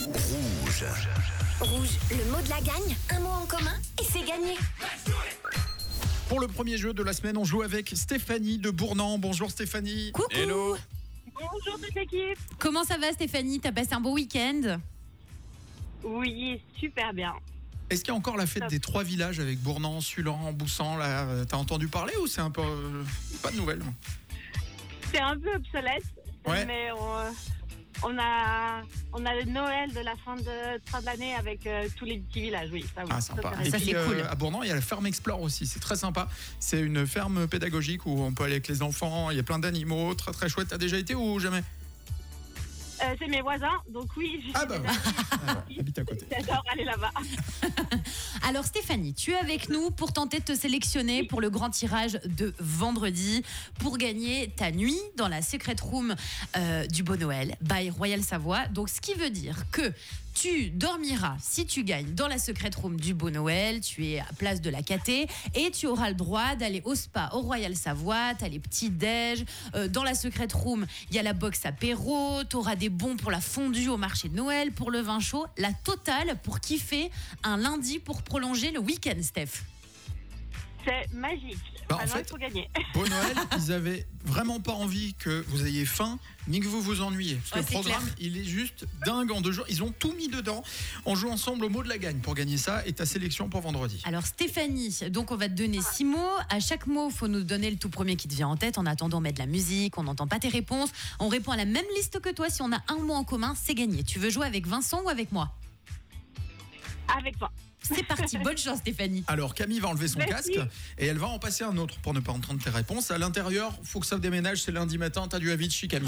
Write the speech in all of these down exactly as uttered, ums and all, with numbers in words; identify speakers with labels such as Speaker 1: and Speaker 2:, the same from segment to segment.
Speaker 1: Rouge.
Speaker 2: Rouge, le mot de la gagne, un mot en commun et c'est gagné.
Speaker 3: Pour le premier jeu de la semaine, on joue avec Stéphanie de Bournan. Bonjour Stéphanie.
Speaker 4: Coucou.
Speaker 3: Hello.
Speaker 5: Bonjour toute l'équipe.
Speaker 4: Comment ça va Stéphanie? T'as passé un beau week-end?
Speaker 5: Oui, super bien.
Speaker 3: Est-ce qu'il y a encore la fête
Speaker 5: Top.
Speaker 3: des trois villages avec Bournan, Sulan, Boussan là, euh, t'as entendu parler ou c'est un peu euh, pas de nouvelles?
Speaker 5: C'est un peu obsolète,
Speaker 3: Ouais.
Speaker 5: mais on, on a on a le Noël de la fin de, fin de l'année avec euh, tous les petits villages. Oui, ça oui.
Speaker 3: Ah sympa.
Speaker 5: c'est
Speaker 3: Et
Speaker 4: Ça,
Speaker 3: puis
Speaker 4: c'est cool.
Speaker 3: à Bournan, il y a la ferme Explore aussi, c'est très sympa. C'est une ferme pédagogique où on peut aller avec les enfants, il y a plein d'animaux, très très chouette. T'as déjà été ou jamais?
Speaker 5: Euh, c'est mes voisins, donc oui, j'y
Speaker 3: Ah
Speaker 5: suis
Speaker 3: bah
Speaker 5: déjà
Speaker 3: ouais.
Speaker 5: allée.
Speaker 3: Ah, habite à côté.
Speaker 5: J'adore aller là-bas.
Speaker 4: Alors Stéphanie, tu es avec nous pour tenter de te sélectionner pour le grand tirage de vendredi pour gagner ta nuit dans la Secret Room euh, du Beau Noël by Royal Savoie. Donc ce qui veut dire que tu dormiras, si tu gagnes, dans la Secret Room du Beau Noël, tu es à Place de la Catée et tu auras le droit d'aller au spa au Royal Savoie, tu as les petits déj, euh, dans la Secret Room, il y a la box apéro, tu auras des bons pour la fondue au marché de Noël, pour le vin chaud, la totale pour kiffer un lundi pour prolonger le week-end, Steph.
Speaker 5: C'est magique.
Speaker 3: Bah, en
Speaker 5: Alors,
Speaker 3: fait-
Speaker 5: il faut gagner.
Speaker 3: Beau Noël, ils avaient vraiment pas envie que vous ayez faim ni que vous vous ennuyiez. Parce que
Speaker 4: Ouais,
Speaker 3: le
Speaker 4: c'est
Speaker 3: programme,
Speaker 4: clair.
Speaker 3: il est juste dingue en deux jours. Ils ont tout mis dedans. On joue ensemble au mot de la gagne pour gagner ça et ta sélection pour vendredi.
Speaker 4: Alors Stéphanie, donc on va te donner six mots. À chaque mot, il faut nous donner le tout premier qui te vient en tête. En attendant, on met de la musique, on n'entend pas tes réponses. On répond à la même liste que toi. Si on a un mot en commun, c'est gagné. Tu veux jouer avec Vincent ou avec moi?
Speaker 5: Avec toi.
Speaker 4: C'est parti, bonne chance Stéphanie.
Speaker 3: Alors Camille va enlever son
Speaker 5: Merci.
Speaker 3: casque et elle va en passer un autre pour ne pas entendre tes réponses. À l'intérieur, faut que ça déménage, c'est lundi matin, t'as du Avicii Camille.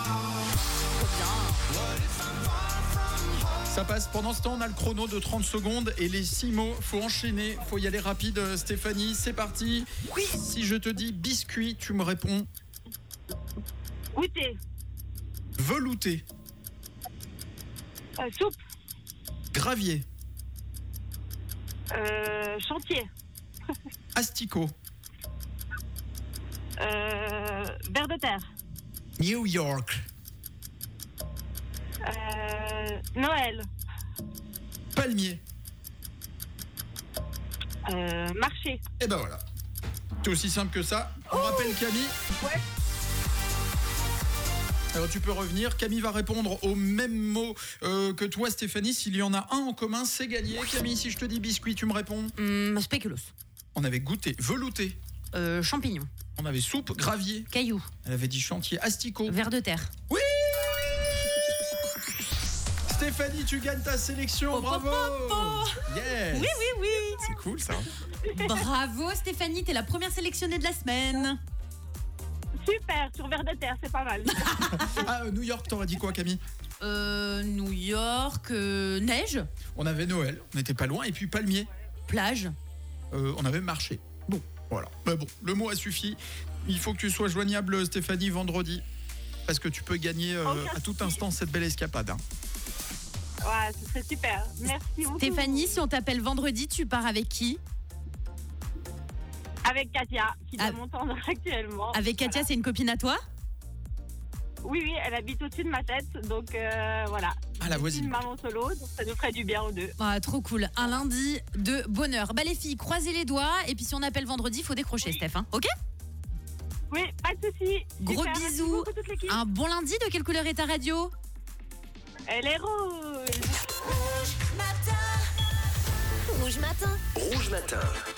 Speaker 3: Ça passe. Pendant ce temps, on a le chrono de trente secondes et les six mots, faut enchaîner, faut y aller rapide. Stéphanie, c'est parti. Oui. Si je te dis biscuit, tu me réponds
Speaker 5: Goûter.
Speaker 3: velouté,
Speaker 5: Euh, soupe.
Speaker 3: gravier,
Speaker 5: Euh, chantier.
Speaker 3: asticot,
Speaker 5: Euh, ver de terre.
Speaker 3: New York,
Speaker 5: Euh, Noël.
Speaker 3: palmier.
Speaker 5: Euh, marché.
Speaker 3: Et ben voilà. C'est aussi simple que ça. On rappelle Camille.
Speaker 5: Ouais.
Speaker 3: Alors tu peux revenir. Camille va répondre au même mot euh, que toi Stéphanie. S'il y en a un en commun, c'est gagné. Camille, si je te dis biscuit, tu me réponds.
Speaker 4: Hum, spéculoos.
Speaker 3: On avait goûté velouté.
Speaker 4: Euh, champignons.
Speaker 3: On avait soupe, gravier.
Speaker 4: Cailloux.
Speaker 3: Elle avait dit chantier, asticot.
Speaker 4: Ver de terre.
Speaker 3: Oui. Stéphanie, tu gagnes ta sélection.
Speaker 4: Oh,
Speaker 3: Bravo.
Speaker 4: oh, oh, oh.
Speaker 3: Yes.
Speaker 4: Oui, oui, oui.
Speaker 3: C'est cool ça.
Speaker 4: Bravo Stéphanie, t'es la première sélectionnée de la semaine.
Speaker 5: Super, sur ver de terre, c'est pas mal.
Speaker 3: Ah, euh, New York, t'aurais dit quoi Camille?
Speaker 4: Euh, New York, euh, neige,
Speaker 3: On avait Noël, on n'était pas loin. Et puis palmier.
Speaker 4: plage.
Speaker 3: Euh, on avait marché. Bon, voilà. Mais bon, le mot a suffi. Il faut que tu sois joignable, Stéphanie, vendredi. Parce que tu peux gagner euh,
Speaker 5: Aucun
Speaker 3: à tout
Speaker 5: souci.
Speaker 3: instant cette belle escapade. hein.
Speaker 5: Ouais, ce serait super. Merci beaucoup.
Speaker 4: Stéphanie, si on t'appelle vendredi, tu pars avec qui?
Speaker 5: Avec Katia, qui doit
Speaker 4: Ah.
Speaker 5: m'entendre actuellement.
Speaker 4: Avec Katia,
Speaker 5: Voilà.
Speaker 4: c'est une copine à toi?
Speaker 5: Oui, oui, elle habite au-dessus de ma tête, donc euh, voilà.
Speaker 3: Ah, la
Speaker 5: Je suis
Speaker 3: voisine.
Speaker 5: une maman solo, donc ça nous ferait du bien aux deux.
Speaker 4: Ah, trop cool. Un lundi de bonheur. Bah les filles, croisez les doigts. Et puis si on appelle vendredi, faut décrocher,
Speaker 5: Oui.
Speaker 4: Steph. Hein, ok?
Speaker 5: Oui, pas de souci.
Speaker 4: Gros
Speaker 5: Super, merci
Speaker 4: bisous.
Speaker 5: beaucoup, toute l'équipe.
Speaker 4: Un bon lundi. De quelle couleur est ta radio?
Speaker 5: Elle est rouge.
Speaker 2: Rouge matin.
Speaker 1: Rouge matin.